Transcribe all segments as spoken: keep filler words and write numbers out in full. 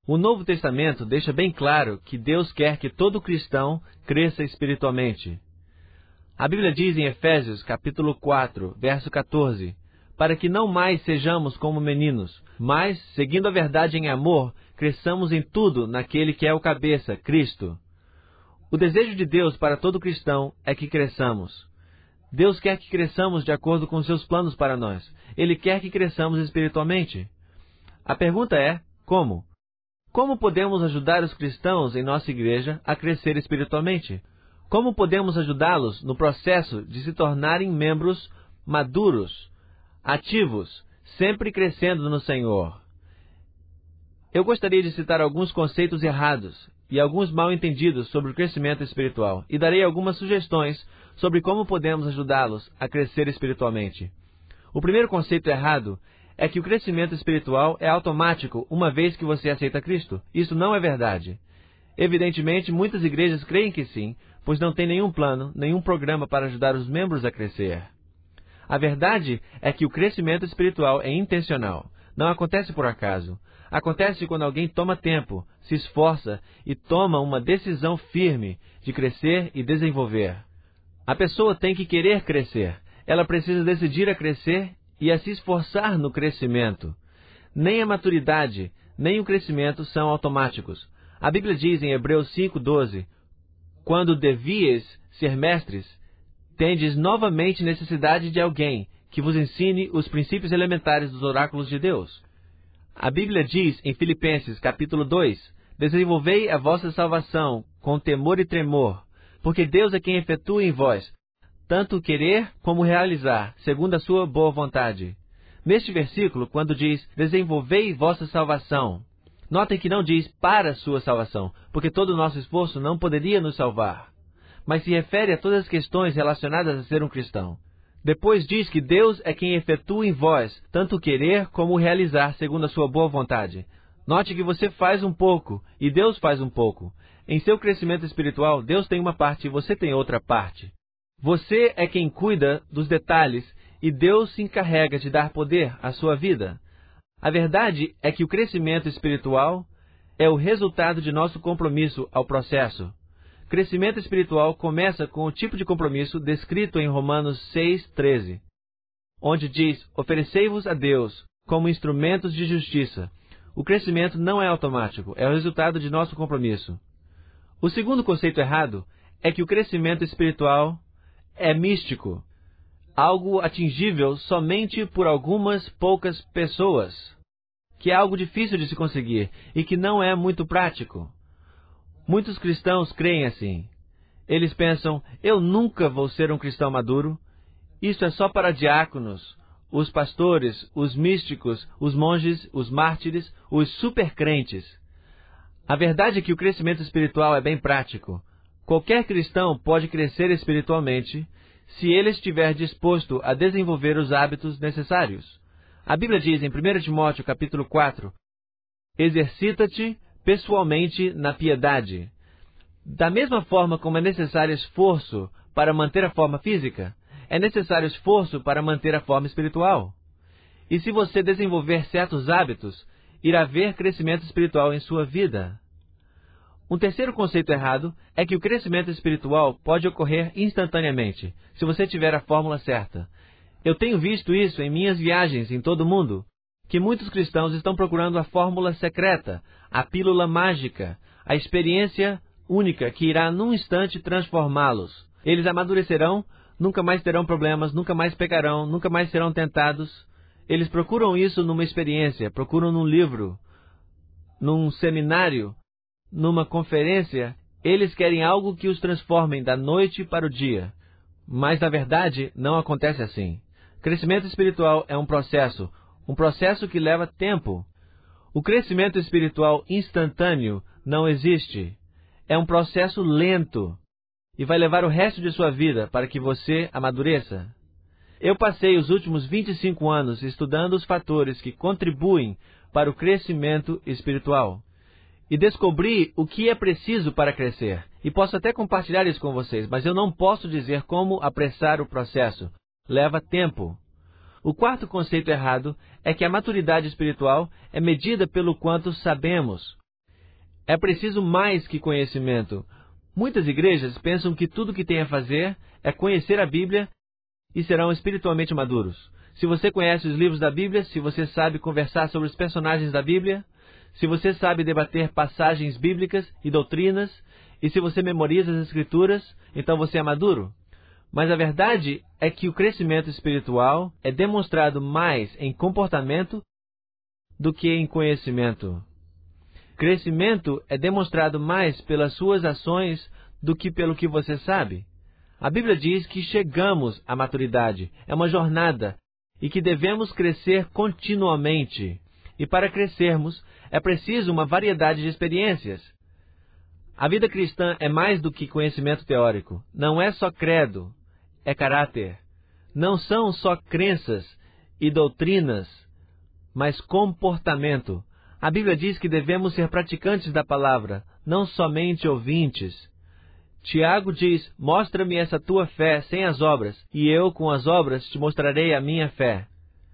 O Novo Testamento deixa bem claro que Deus quer que todo cristão cresça espiritualmente. A Bíblia diz em Efésios, capítulo quatro, verso quatorze, para que não mais sejamos como meninos, mas, seguindo a verdade em amor, cresçamos em tudo naquele que é o cabeça, Cristo. O desejo de Deus para todo cristão é que cresçamos. Deus quer que cresçamos de acordo com seus planos para nós. Ele quer que cresçamos espiritualmente. A pergunta é, como? Como podemos ajudar os cristãos em nossa igreja a crescer espiritualmente? Como podemos ajudá-los no processo de se tornarem membros maduros, ativos, sempre crescendo no Senhor? Eu gostaria de citar alguns conceitos errados e alguns mal entendidos sobre o crescimento espiritual, e darei algumas sugestões sobre como podemos ajudá-los a crescer espiritualmente. O primeiro conceito errado é que o crescimento espiritual é automático uma vez que você aceita Cristo. Isso não é verdade. Evidentemente, muitas igrejas creem que sim, pois não tem nenhum plano, nenhum programa para ajudar os membros a crescer. A verdade é que o crescimento espiritual é intencional. Não acontece por acaso. Acontece quando alguém toma tempo, se esforça e toma uma decisão firme de crescer e desenvolver. A pessoa tem que querer crescer. Ela precisa decidir a crescer e a se esforçar no crescimento. Nem a maturidade, nem o crescimento são automáticos. A Bíblia diz em Hebreus cinco, doze, quando devíeis ser mestres, tendes novamente necessidade de alguém que vos ensine os princípios elementares dos oráculos de Deus. A Bíblia diz em Filipenses, capítulo dois, desenvolvei a vossa salvação com temor e tremor, porque Deus é quem efetua em vós, tanto querer como realizar, segundo a sua boa vontade. Neste versículo, quando diz, desenvolvei vossa salvação, notem que não diz para a sua salvação, porque todo o nosso esforço não poderia nos salvar, mas se refere a todas as questões relacionadas a ser um cristão. Depois diz que Deus é quem efetua em vós, tanto querer como realizar, segundo a sua boa vontade. Note que você faz um pouco, e Deus faz um pouco. Em seu crescimento espiritual, Deus tem uma parte e você tem outra parte. Você é quem cuida dos detalhes, e Deus se encarrega de dar poder à sua vida. A verdade é que o crescimento espiritual é o resultado de nosso compromisso ao processo. Crescimento espiritual começa com o tipo de compromisso descrito em Romanos seis, treze, onde diz, oferecei-vos a Deus como instrumentos de justiça. O crescimento não é automático, é o resultado de nosso compromisso. O segundo conceito errado é que o crescimento espiritual é místico, algo atingível somente por algumas poucas pessoas, que é algo difícil de se conseguir e que não é muito prático. Muitos cristãos creem assim. Eles pensam, eu nunca vou ser um cristão maduro. Isso é só para diáconos, os pastores, os místicos, os monges, os mártires, os supercrentes. A verdade é que o crescimento espiritual é bem prático. Qualquer cristão pode crescer espiritualmente se ele estiver disposto a desenvolver os hábitos necessários. A Bíblia diz em primeiro Timóteo capítulo quatro, exercita-te pessoalmente na piedade. Da mesma forma como é necessário esforço para manter a forma física, é necessário esforço para manter a forma espiritual. E se você desenvolver certos hábitos, irá haver crescimento espiritual em sua vida. Um terceiro conceito errado é que o crescimento espiritual pode ocorrer instantaneamente, se você tiver a fórmula certa. Eu tenho visto isso em minhas viagens em todo o mundo, que muitos cristãos estão procurando a fórmula secreta, a pílula mágica, a experiência única que irá num instante transformá-los. Eles amadurecerão, nunca mais terão problemas, nunca mais pecarão, nunca mais serão tentados. Eles procuram isso numa experiência, procuram num livro, num seminário, numa conferência. Eles querem algo que os transforme da noite para o dia. Mas, na verdade, não acontece assim. Crescimento espiritual é um processo, um processo que leva tempo. O crescimento espiritual instantâneo não existe. É um processo lento e vai levar o resto de sua vida para que você amadureça. Eu passei os últimos vinte e cinco anos estudando os fatores que contribuem para o crescimento espiritual e descobri o que é preciso para crescer. E posso até compartilhar isso com vocês, mas eu não posso dizer como apressar o processo. Leva tempo. O quarto conceito errado é que a maturidade espiritual é medida pelo quanto sabemos. É preciso mais que conhecimento. Muitas igrejas pensam que tudo que têm a fazer é conhecer a Bíblia e serão espiritualmente maduros. Se você conhece os livros da Bíblia, se você sabe conversar sobre os personagens da Bíblia, se você sabe debater passagens bíblicas e doutrinas, e se você memoriza as Escrituras, então você é maduro. Mas a verdade é que o crescimento espiritual é demonstrado mais em comportamento do que em conhecimento. Crescimento é demonstrado mais pelas suas ações do que pelo que você sabe. A Bíblia diz que chegamos à maturidade, é uma jornada, e que devemos crescer continuamente. E para crescermos, é preciso uma variedade de experiências. A vida cristã é mais do que conhecimento teórico. Não é só credo, é caráter. Não são só crenças e doutrinas, mas comportamento. A Bíblia diz que devemos ser praticantes da palavra, não somente ouvintes. Tiago diz, mostra-me essa tua fé sem as obras, e eu com as obras te mostrarei a minha fé.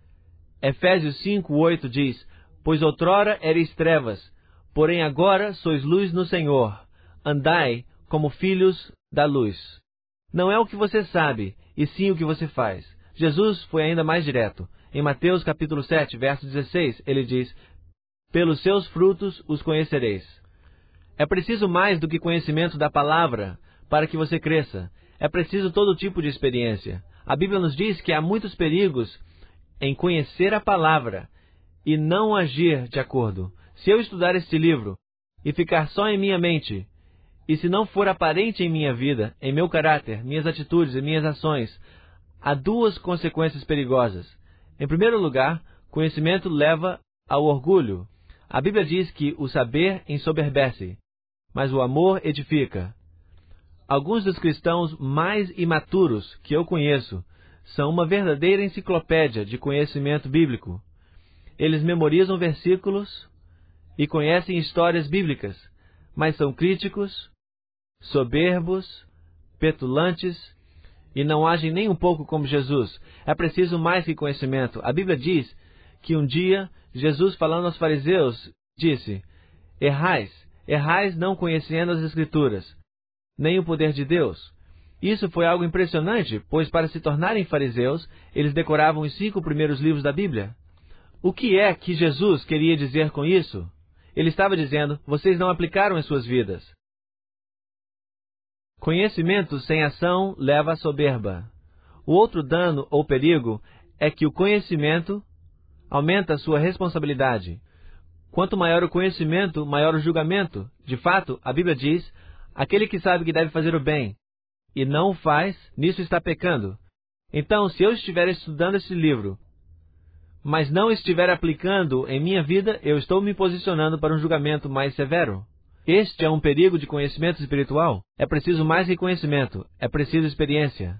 Efésios cinco, oito diz, pois outrora erais trevas, porém agora sois luz no Senhor. Andai como filhos da luz. Não é o que você sabe, e sim o que você faz. Jesus foi ainda mais direto. Em Mateus capítulo sete, verso dezesseis, ele diz, pelos seus frutos os conhecereis. É preciso mais do que conhecimento da palavra para que você cresça. É preciso todo tipo de experiência. A Bíblia nos diz que há muitos perigos em conhecer a palavra e não agir de acordo. Se eu estudar este livro e ficar só em minha mente, e se não for aparente em minha vida, em meu caráter, minhas atitudes e minhas ações, há duas consequências perigosas. Em primeiro lugar, conhecimento leva ao orgulho. A Bíblia diz que o saber ensoberbece, mas o amor edifica. Alguns dos cristãos mais imaturos que eu conheço são uma verdadeira enciclopédia de conhecimento bíblico. Eles memorizam versículos e conhecem histórias bíblicas, mas são críticos, soberbos, petulantes e não agem nem um pouco como Jesus. É preciso mais que conhecimento. A Bíblia diz que um dia Jesus, falando aos fariseus, disse, errais, errais não conhecendo as Escrituras, nem o poder de Deus. Isso foi algo impressionante, pois para se tornarem fariseus, eles decoravam os cinco primeiros livros da Bíblia. O que é que Jesus queria dizer com isso? Ele estava dizendo, vocês não aplicaram em suas vidas. Conhecimento sem ação leva à soberba. O outro dano ou perigo é que o conhecimento aumenta a sua responsabilidade. Quanto maior o conhecimento, maior o julgamento. De fato, a Bíblia diz, aquele que sabe que deve fazer o bem e não o faz, nisso está pecando. Então, se eu estiver estudando esse livro, mas não estiver aplicando em minha vida, eu estou me posicionando para um julgamento mais severo. Este é um perigo de conhecimento espiritual. É preciso mais que conhecimento, é preciso experiência.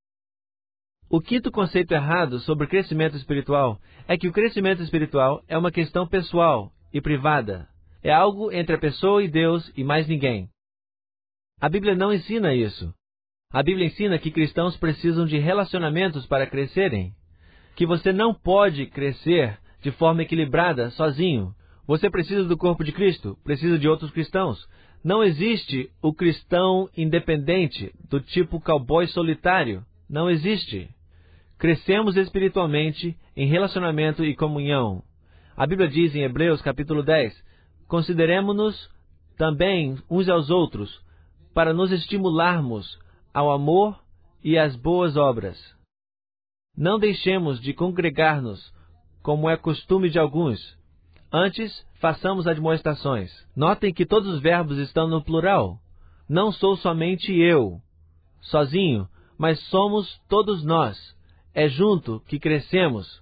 O quinto conceito errado sobre crescimento espiritual é que o crescimento espiritual é uma questão pessoal e privada. É algo entre a pessoa e Deus e mais ninguém. A Bíblia não ensina isso. A Bíblia ensina que cristãos precisam de relacionamentos para crescerem. Que você não pode crescer de forma equilibrada sozinho. Você precisa do corpo de Cristo, precisa de outros cristãos. Não existe o cristão independente, do tipo cowboy solitário. Não existe. Crescemos espiritualmente em relacionamento e comunhão. A Bíblia diz em Hebreus capítulo dez, consideremo-nos também uns aos outros, para nos estimularmos ao amor e às boas obras. Não deixemos de congregar-nos, como é costume de alguns. Antes, façamos admoestações. Notem que todos os verbos estão no plural. Não sou somente eu, sozinho, mas somos todos nós. É junto que crescemos.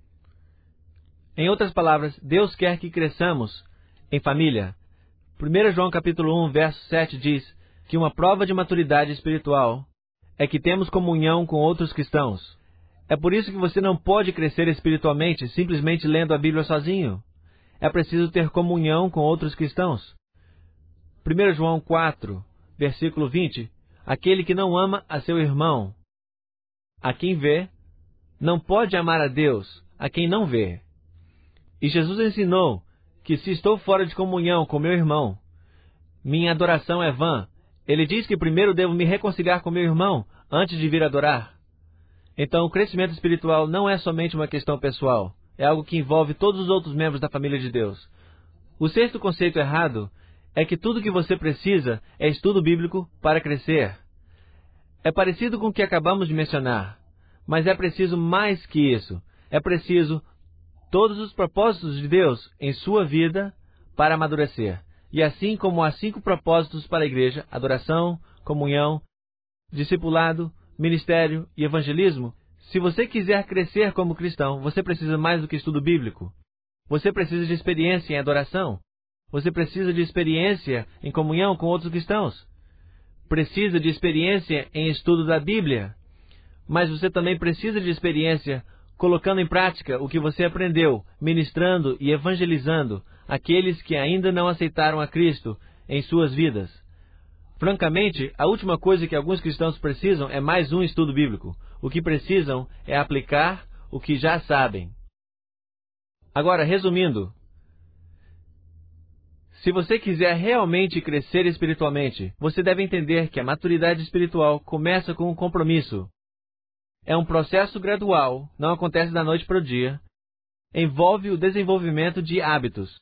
Em outras palavras, Deus quer que cresçamos em família. primeiro João capítulo um, verso sete diz que uma prova de maturidade espiritual é que temos comunhão com outros cristãos. É por isso que você não pode crescer espiritualmente simplesmente lendo a Bíblia sozinho. É preciso ter comunhão com outros cristãos. primeiro João quatro, versículo vinte, aquele que não ama a seu irmão, a quem vê, não pode amar a Deus, a quem não vê. E Jesus ensinou que se estou fora de comunhão com meu irmão, minha adoração é vã. Ele diz que primeiro devo me reconciliar com meu irmão antes de vir adorar. Então, o crescimento espiritual não é somente uma questão pessoal. É algo que envolve todos os outros membros da família de Deus. O sexto conceito errado é que tudo o que você precisa é estudo bíblico para crescer. É parecido com o que acabamos de mencionar, mas é preciso mais que isso. É preciso todos os propósitos de Deus em sua vida para amadurecer. E assim como há cinco propósitos para a igreja: adoração, comunhão, discipulado, ministério e evangelismo, se você quiser crescer como cristão, você precisa mais do que estudo bíblico. Você precisa de experiência em adoração. Você precisa de experiência em comunhão com outros cristãos. Precisa de experiência em estudo da Bíblia. Mas você também precisa de experiência colocando em prática o que você aprendeu, ministrando e evangelizando aqueles que ainda não aceitaram a Cristo em suas vidas. Francamente, a última coisa que alguns cristãos precisam é mais um estudo bíblico. O que precisam é aplicar o que já sabem. Agora, resumindo, se você quiser realmente crescer espiritualmente, você deve entender que a maturidade espiritual começa com um compromisso. É um processo gradual, não acontece da noite para o dia. Envolve o desenvolvimento de hábitos.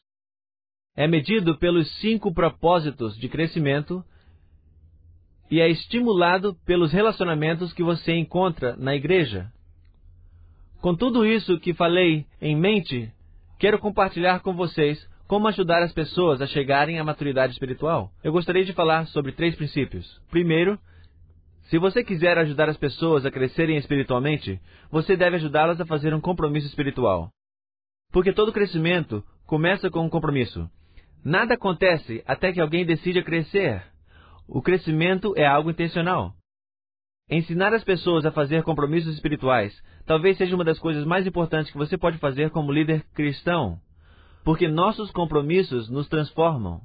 É medido pelos cinco propósitos de crescimento e é estimulado pelos relacionamentos que você encontra na igreja. Com tudo isso que falei em mente, quero compartilhar com vocês como ajudar as pessoas a chegarem à maturidade espiritual. Eu gostaria de falar sobre três princípios. Primeiro, se você quiser ajudar as pessoas a crescerem espiritualmente, você deve ajudá-las a fazer um compromisso espiritual. Porque todo crescimento começa com um compromisso. Nada acontece até que alguém decida crescer. O crescimento é algo intencional. Ensinar as pessoas a fazer compromissos espirituais talvez seja uma das coisas mais importantes que você pode fazer como líder cristão, porque nossos compromissos nos transformam.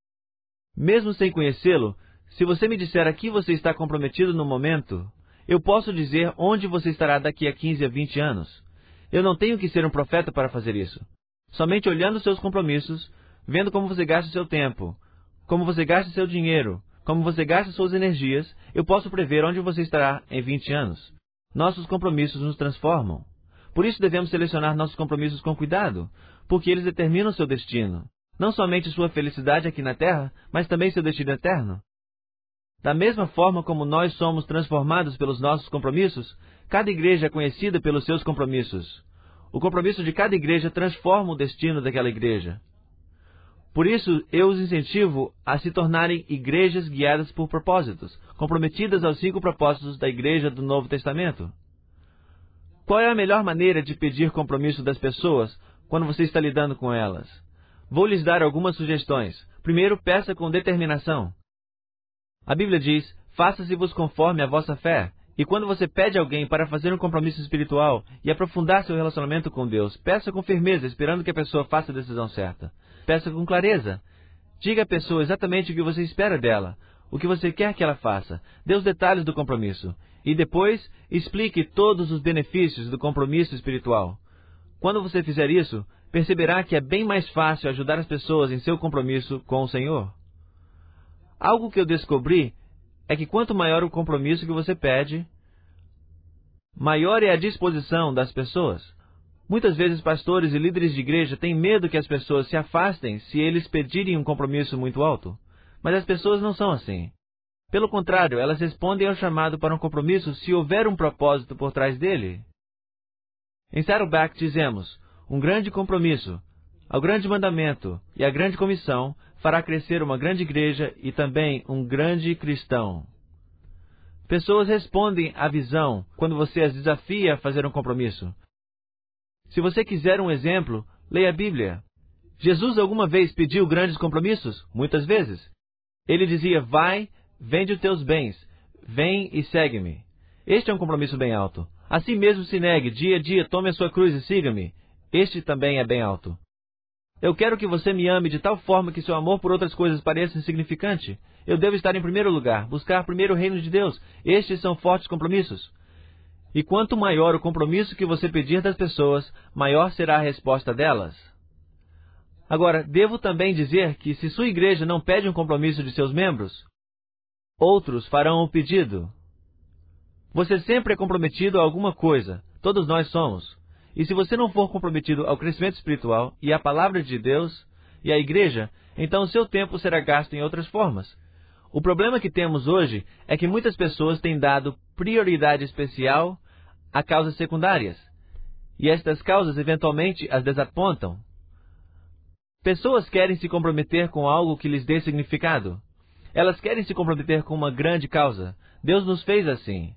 Mesmo sem conhecê-lo, se você me disser a que você está comprometido no momento, eu posso dizer onde você estará daqui a quinze a vinte anos. Eu não tenho que ser um profeta para fazer isso. Somente olhando seus compromissos, vendo como você gasta seu tempo, como você gasta seu dinheiro, como você gasta suas energias, eu posso prever onde você estará em vinte anos. Nossos compromissos nos transformam. Por isso devemos selecionar nossos compromissos com cuidado, porque eles determinam seu destino. Não somente sua felicidade aqui na Terra, mas também seu destino eterno. Da mesma forma como nós somos transformados pelos nossos compromissos, cada igreja é conhecida pelos seus compromissos. O compromisso de cada igreja transforma o destino daquela igreja. Por isso, eu os incentivo a se tornarem igrejas guiadas por propósitos, comprometidas aos cinco propósitos da igreja do Novo Testamento. Qual é a melhor maneira de pedir compromisso das pessoas quando você está lidando com elas? Vou lhes dar algumas sugestões. Primeiro, peça com determinação. A Bíblia diz: faça-se-vos conforme a vossa fé. E quando você pede a alguém para fazer um compromisso espiritual e aprofundar seu relacionamento com Deus, peça com firmeza, esperando que a pessoa faça a decisão certa. Peça com clareza. Diga à pessoa exatamente o que você espera dela, o que você quer que ela faça. Dê os detalhes do compromisso. E depois, explique todos os benefícios do compromisso espiritual. Quando você fizer isso, perceberá que é bem mais fácil ajudar as pessoas em seu compromisso com o Senhor. Algo que eu descobri é que quanto maior o compromisso que você pede, maior é a disposição das pessoas. Muitas vezes pastores e líderes de igreja têm medo que as pessoas se afastem se eles pedirem um compromisso muito alto. Mas as pessoas não são assim. Pelo contrário, elas respondem ao chamado para um compromisso se houver um propósito por trás dele. Em Saddleback dizemos: um grande compromisso, ao grande mandamento e a grande comissão fará crescer uma grande igreja e também um grande cristão. Pessoas respondem à visão quando você as desafia a fazer um compromisso. Se você quiser um exemplo, leia a Bíblia. Jesus alguma vez pediu grandes compromissos? Muitas vezes. Ele dizia: vai, vende os teus bens, vem e segue-me. Este é um compromisso bem alto. Assim mesmo se negue, dia a dia, tome a sua cruz e siga-me. Este também é bem alto. Eu quero que você me ame de tal forma que seu amor por outras coisas pareça insignificante. Eu devo estar em primeiro lugar, buscar primeiro o reino de Deus. Estes são fortes compromissos. E quanto maior o compromisso que você pedir das pessoas, maior será a resposta delas. Agora, devo também dizer que se sua igreja não pede um compromisso de seus membros, outros farão o pedido. Você sempre é comprometido a alguma coisa. Todos nós somos. E se você não for comprometido ao crescimento espiritual e à palavra de Deus e à igreja, então o seu tempo será gasto em outras formas. O problema que temos hoje é que muitas pessoas têm dado prioridade especial a causas secundárias. E estas causas eventualmente as desapontam. Pessoas querem se comprometer com algo que lhes dê significado. Elas querem se comprometer com uma grande causa. Deus nos fez assim.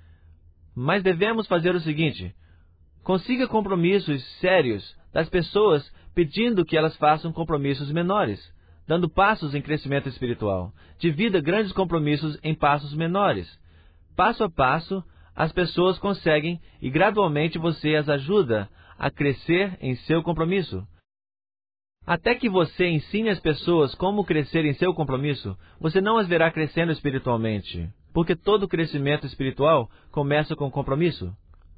Mas devemos fazer o seguinte: consiga compromissos sérios das pessoas pedindo que elas façam compromissos menores, dando passos em crescimento espiritual. Divida grandes compromissos em passos menores. Passo a passo, as pessoas conseguem e gradualmente você as ajuda a crescer em seu compromisso. Até que você ensine as pessoas como crescer em seu compromisso, você não as verá crescendo espiritualmente, porque todo crescimento espiritual começa com compromisso.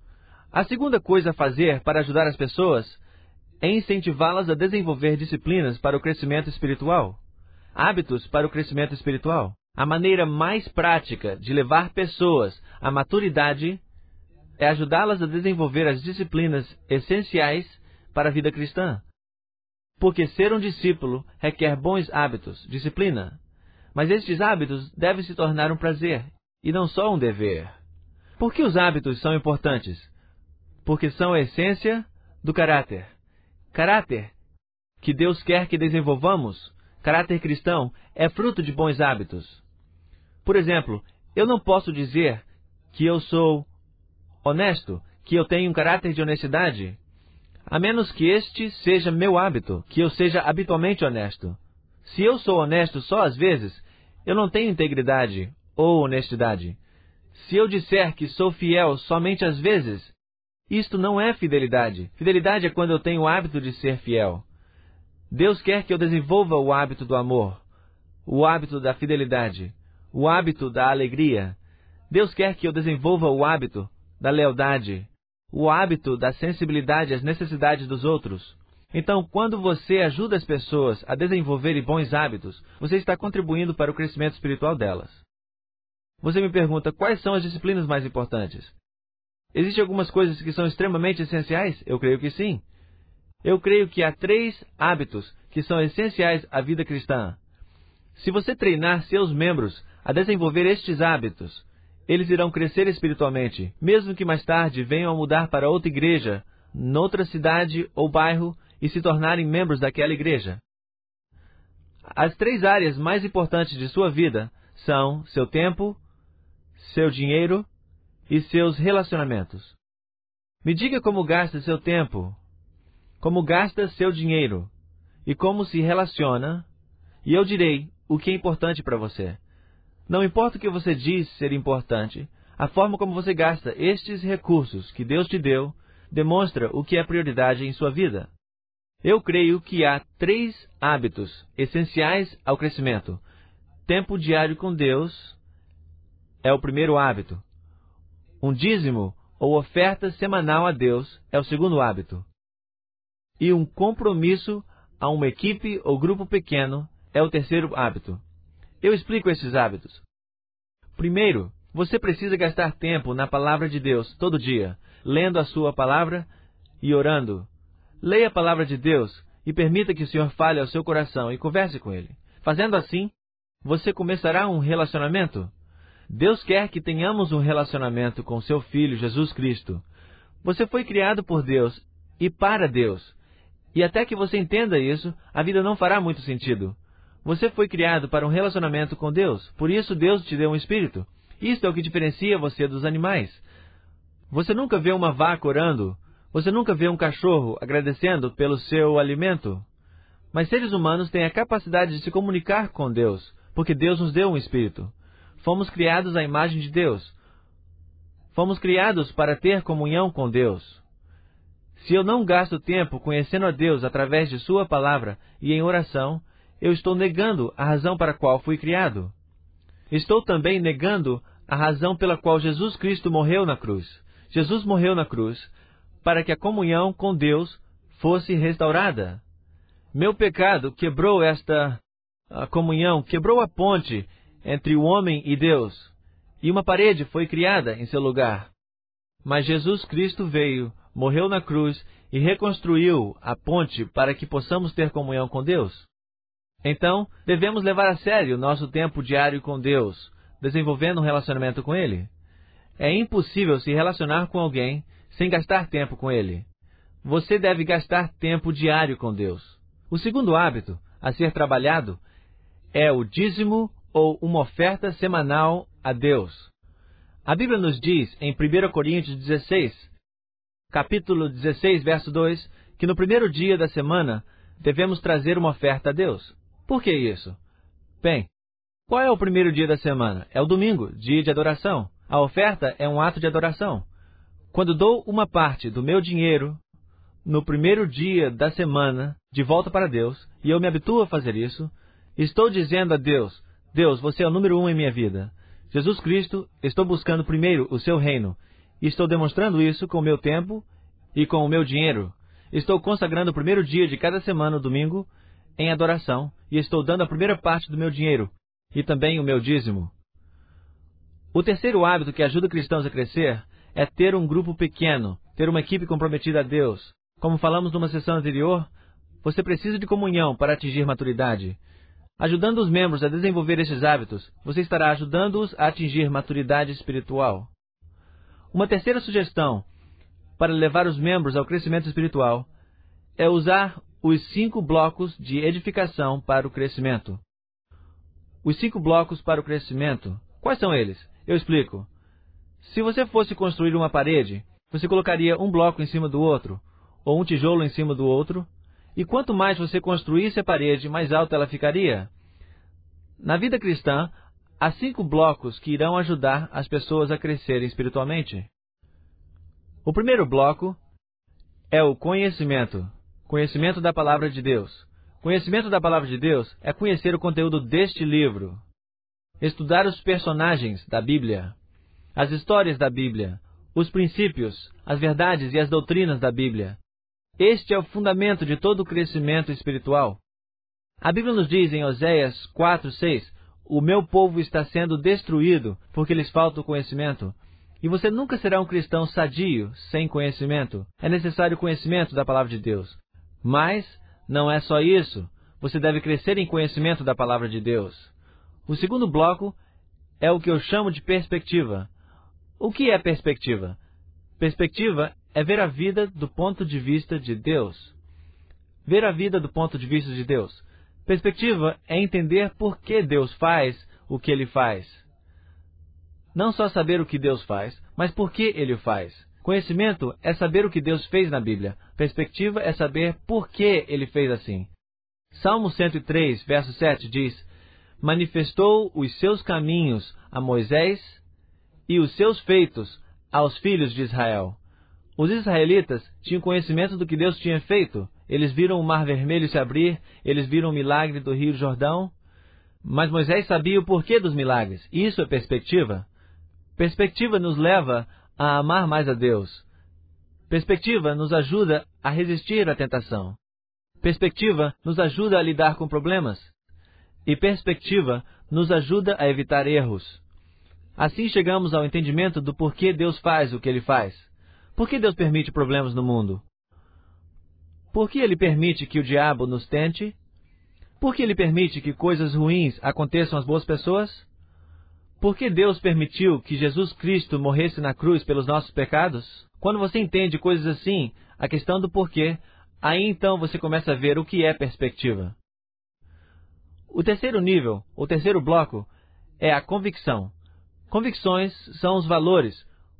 A segunda coisa a fazer para ajudar as pessoas é incentivá-las a desenvolver disciplinas para o crescimento espiritual, hábitos para o crescimento espiritual. A maneira mais prática de levar pessoas à maturidade é ajudá-las a desenvolver as disciplinas essenciais para a vida cristã. Porque ser um discípulo requer bons hábitos, disciplina. Mas estes hábitos devem se tornar um prazer, e não só um dever. Por que os hábitos são importantes? Porque são a essência do caráter. Caráter que Deus quer que desenvolvamos, caráter cristão, é fruto de bons hábitos. Por exemplo, eu não posso dizer que eu sou honesto, que eu tenho um caráter de honestidade, a menos que este seja meu hábito, que eu seja habitualmente honesto. Se eu sou honesto só às vezes, eu não tenho integridade ou honestidade. Se eu disser que sou fiel somente às vezes, isto não é fidelidade. Fidelidade é quando eu tenho o hábito de ser fiel. Deus quer que eu desenvolva o hábito do amor, o hábito da fidelidade, o hábito da alegria. Deus quer que eu desenvolva o hábito da lealdade, o hábito da sensibilidade às necessidades dos outros. Então, quando você ajuda as pessoas a desenvolverem bons hábitos, você está contribuindo para o crescimento espiritual delas. Você me pergunta, quais são as disciplinas mais importantes? Existem algumas coisas que são extremamente essenciais? Eu creio que sim. Eu creio que há três hábitos que são essenciais à vida cristã. Se você treinar seus membros a desenvolver estes hábitos, eles irão crescer espiritualmente, mesmo que mais tarde venham a mudar para outra igreja, noutra cidade ou bairro, e se tornarem membros daquela igreja. As três áreas mais importantes de sua vida são seu tempo, seu dinheiro e seus relacionamentos. Me diga como gasta seu tempo, como gasta seu dinheiro e como se relaciona, e eu direi o que é importante para você. Não importa o que você diz ser importante, a forma como você gasta estes recursos que Deus te deu demonstra o que é prioridade em sua vida. Eu creio que há três hábitos essenciais ao crescimento. Tempo diário com Deus é o primeiro hábito. Um dízimo ou oferta semanal a Deus é o segundo hábito. E um compromisso a uma equipe ou grupo pequeno é o terceiro hábito. Eu explico esses hábitos. Primeiro, você precisa gastar tempo na palavra de Deus todo dia, lendo a sua palavra e orando. Leia a palavra de Deus e permita que o Senhor fale ao seu coração e converse com Ele. Fazendo assim, você começará um relacionamento. Deus quer que tenhamos um relacionamento com seu Filho, Jesus Cristo. Você foi criado por Deus e para Deus. E até que você entenda isso, a vida não fará muito sentido. Você foi criado para um relacionamento com Deus. Por isso Deus te deu um espírito. Isto é o que diferencia você dos animais. Você nunca vê uma vaca orando. Você nunca vê um cachorro agradecendo pelo seu alimento. Mas seres humanos têm a capacidade de se comunicar com Deus, porque Deus nos deu um espírito. Fomos criados à imagem de Deus. Fomos criados para ter comunhão com Deus. Se eu não gasto tempo conhecendo a Deus através de sua palavra e em oração, eu estou negando a razão para a qual fui criado. Estou também negando a razão pela qual Jesus Cristo morreu na cruz. Jesus morreu na cruz para que a comunhão com Deus fosse restaurada. Meu pecado quebrou esta a comunhão, quebrou a ponte entre o homem e Deus, e uma parede foi criada em seu lugar. Mas Jesus Cristo veio, morreu na cruz e reconstruiu a ponte para que possamos ter comunhão com Deus. Então, devemos levar a sério nosso tempo diário com Deus, desenvolvendo um relacionamento com Ele. É impossível se relacionar com alguém sem gastar tempo com Ele. Você deve gastar tempo diário com Deus. O segundo hábito a ser trabalhado é o dízimo ou uma oferta semanal a Deus. A Bíblia nos diz em primeira Coríntios dezesseis, capítulo dezesseis, verso dois, que no primeiro dia da semana devemos trazer uma oferta a Deus. Por que isso? Bem, qual é o primeiro dia da semana? É o domingo, dia de adoração. A oferta é um ato de adoração. Quando dou uma parte do meu dinheiro no primeiro dia da semana de volta para Deus, e eu me habituo a fazer isso, estou dizendo a Deus: Deus, você é o número um em minha vida. Jesus Cristo, estou buscando primeiro o seu reino, e estou demonstrando isso com o meu tempo e com o meu dinheiro. Estou consagrando o primeiro dia de cada semana, o domingo, em adoração, e estou dando a primeira parte do meu dinheiro, e também o meu dízimo. O terceiro hábito que ajuda cristãos a crescer é ter um grupo pequeno, ter uma equipe comprometida a Deus. Como falamos numa sessão anterior, você precisa de comunhão para atingir maturidade. Ajudando os membros a desenvolver estes hábitos, você estará ajudando-os a atingir maturidade espiritual. Uma terceira sugestão para levar os membros ao crescimento espiritual é usar os cinco blocos de edificação para o crescimento. Os cinco blocos para o crescimento, quais são eles? Eu explico. Se você fosse construir uma parede, você colocaria um bloco em cima do outro, ou um tijolo em cima do outro, e quanto mais você construísse a parede, mais alta ela ficaria. Na vida cristã, há cinco blocos que irão ajudar as pessoas a crescerem espiritualmente. O primeiro bloco é o conhecimento. Conhecimento da Palavra de Deus. Conhecimento da Palavra de Deus é conhecer o conteúdo deste livro. Estudar os personagens da Bíblia, as histórias da Bíblia, os princípios, as verdades e as doutrinas da Bíblia. Este é o fundamento de todo o crescimento espiritual. A Bíblia nos diz em Oséias quatro, seis, o meu povo está sendo destruído porque lhes falta o conhecimento. E você nunca será um cristão sadio sem conhecimento. É necessário conhecimento da Palavra de Deus. Mas não é só isso. Você deve crescer em conhecimento da Palavra de Deus. O segundo bloco é o que eu chamo de perspectiva. O que é perspectiva? Perspectiva é ver a vida do ponto de vista de Deus. Ver a vida do ponto de vista de Deus. Perspectiva é entender por que Deus faz o que Ele faz. Não só saber o que Deus faz, mas por que Ele o faz. Conhecimento é saber o que Deus fez na Bíblia. Perspectiva é saber por que Ele fez assim. Salmo cento e três, verso sete diz: manifestou os seus caminhos a Moisés e os seus feitos aos filhos de Israel. Os israelitas tinham conhecimento do que Deus tinha feito. Eles viram o Mar Vermelho se abrir, eles viram o milagre do Rio Jordão. Mas Moisés sabia o porquê dos milagres. Isso é perspectiva. Perspectiva nos leva a amar mais a Deus. Perspectiva nos ajuda a resistir à tentação. Perspectiva nos ajuda a lidar com problemas. E perspectiva nos ajuda a evitar erros. Assim chegamos ao entendimento do porquê Deus faz o que Ele faz. Por que Deus permite problemas no mundo? Por que Ele permite que o diabo nos tente? Por que Ele permite que coisas ruins aconteçam às boas pessoas? Por que Deus permitiu que Jesus Cristo morresse na cruz pelos nossos pecados? Quando você entende coisas assim, a questão do porquê, aí então você começa a ver o que é perspectiva. O terceiro nível, o terceiro bloco, é a convicção. Convicções são os valores,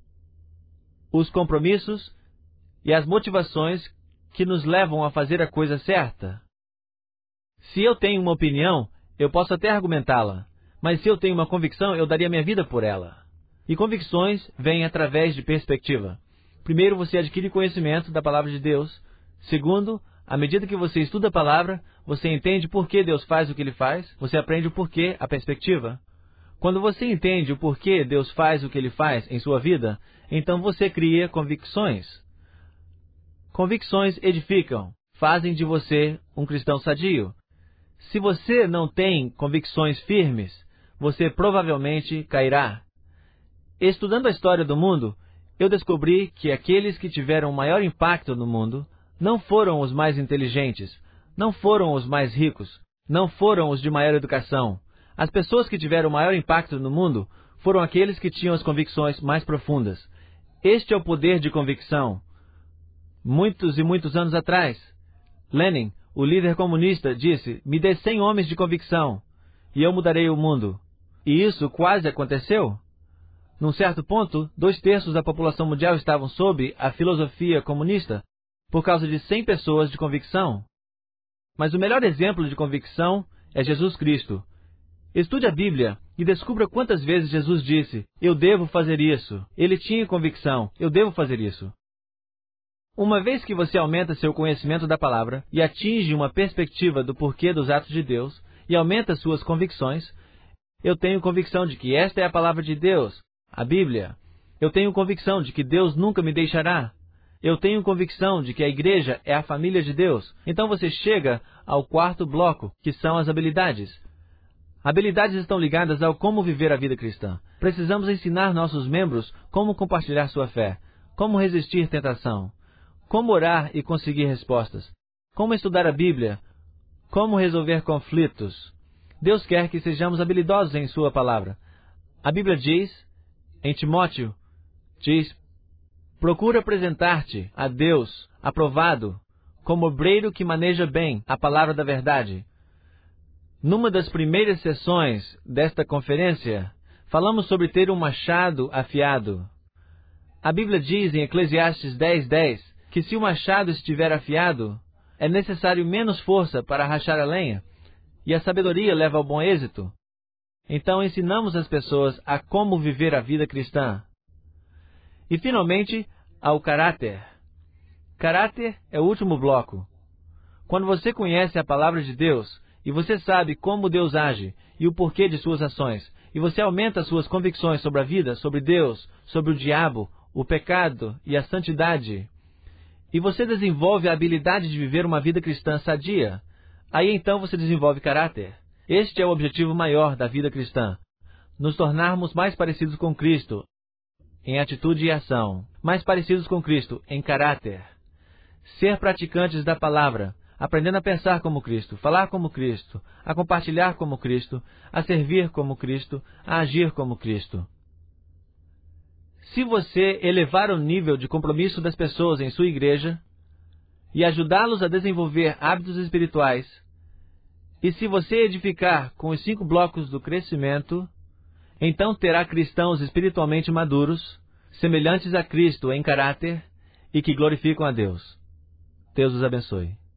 os compromissos e as motivações que nos levam a fazer a coisa certa. Se eu tenho uma opinião, eu posso até argumentá-la, mas se eu tenho uma convicção, eu daria minha vida por ela. E convicções vêm através de perspectiva. Primeiro, você adquire conhecimento da Palavra de Deus. Segundo, à medida que você estuda a Palavra, você entende por que Deus faz o que Ele faz, você aprende o porquê, a perspectiva. Quando você entende o porquê Deus faz o que Ele faz em sua vida, então você cria convicções. Convicções edificam. fazem de você um cristão sadio. Se você não tem convicções firmes, você provavelmente cairá. Estudando a história do mundo, eu descobri que aqueles que tiveram maior impacto no mundo não foram os mais inteligentes, não foram os mais ricos, não foram os de maior educação. As pessoas que tiveram maior impacto no mundo foram aqueles que tinham as convicções mais profundas. Este é o poder de convicção. Muitos e muitos anos atrás, Lenin, o líder comunista, disse: "Me dê cem homens de convicção, e eu mudarei o mundo." E isso quase aconteceu. Num certo ponto, dois terços da população mundial estavam sob a filosofia comunista por causa de cem pessoas de convicção. Mas o melhor exemplo de convicção é Jesus Cristo. Estude a Bíblia e descubra quantas vezes Jesus disse: "Eu devo fazer isso." Ele tinha convicção: "Eu devo fazer isso." Uma vez que você aumenta seu conhecimento da palavra e atinge uma perspectiva do porquê dos atos de Deus e aumenta suas convicções, eu tenho convicção de que esta é a palavra de Deus, a Bíblia. Eu tenho convicção de que Deus nunca me deixará. Eu tenho convicção de que a igreja é a família de Deus. Então você chega ao quarto bloco, que são as habilidades. Habilidades estão ligadas ao como viver a vida cristã. Precisamos ensinar nossos membros como compartilhar sua fé, como resistir tentação, como orar e conseguir respostas, como estudar a Bíblia, como resolver conflitos. Deus quer que sejamos habilidosos em sua palavra. A Bíblia diz, em Timóteo, diz: "Procura apresentar-te a Deus aprovado, como obreiro que maneja bem a palavra da verdade." Numa das primeiras sessões desta conferência, falamos sobre ter um machado afiado. A Bíblia diz em Eclesiastes dez, dez, que se o machado estiver afiado, é necessário menos força para rachar a lenha, e a sabedoria leva ao bom êxito. Então ensinamos as pessoas a como viver a vida cristã. E finalmente, ao caráter. Caráter é o último bloco. Quando você conhece a palavra de Deus, e você sabe como Deus age e o porquê de suas ações, e você aumenta suas convicções sobre a vida, sobre Deus, sobre o diabo, o pecado e a santidade, e você desenvolve a habilidade de viver uma vida cristã sadia, aí então você desenvolve caráter. Este é o objetivo maior da vida cristã: nos tornarmos mais parecidos com Cristo em atitude e ação, mais parecidos com Cristo em caráter, ser praticantes da palavra, aprendendo a pensar como Cristo, falar como Cristo, a compartilhar como Cristo, a servir como Cristo, a agir como Cristo. Se você elevar o nível de compromisso das pessoas em sua igreja e ajudá-los a desenvolver hábitos espirituais, e se você edificar com os cinco blocos do crescimento, então terá cristãos espiritualmente maduros, semelhantes a Cristo em caráter e que glorificam a Deus. Deus os abençoe.